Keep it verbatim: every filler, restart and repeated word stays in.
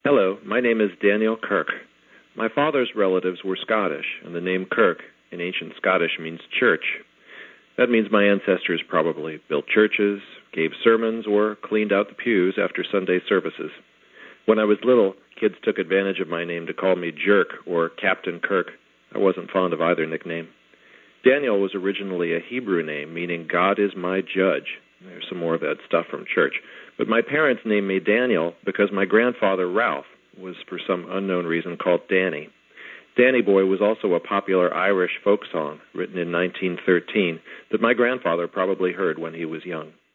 Hello, my name is Daniel Kirk. My father's relatives were Scottish, and the name Kirk in ancient Scottish means church. That means my ancestors probably built churches, gave sermons, or cleaned out the pews after Sunday services. When I was little, kids took advantage of my name to call me Jerk or Captain Kirk. I wasn't fond of either nickname. Daniel was originally a Hebrew name, meaning God is my judge. There's some more of that stuff from church. But my parents named me Daniel because my grandfather, Ralph, was for some unknown reason called Danny. Danny Boy was also a popular Irish folk song written in nineteen thirteen that my grandfather probably heard when he was young.